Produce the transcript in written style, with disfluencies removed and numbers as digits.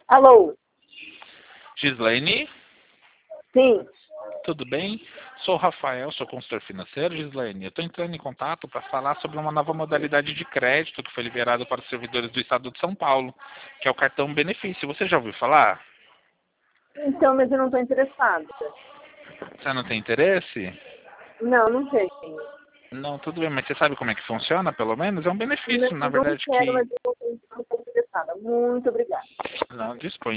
Alô? Gislaine, Sim. tudo bem? Sou o Rafael, sou consultor financeiro, Gislaine. Eu estou entrando em contato para falar sobre uma nova modalidade de crédito que foi liberado para os servidores do estado de São Paulo, que é o cartão benefício. Você já ouviu falar? Então, mas eu não estou interessada. Você não tem interesse? Não, não tenho. Não, tudo bem, mas você sabe como é que funciona, pelo menos? É um benefício, Não, na não verdade, quero, que mas eu não estou interessada. Muito obrigada. não dispõe.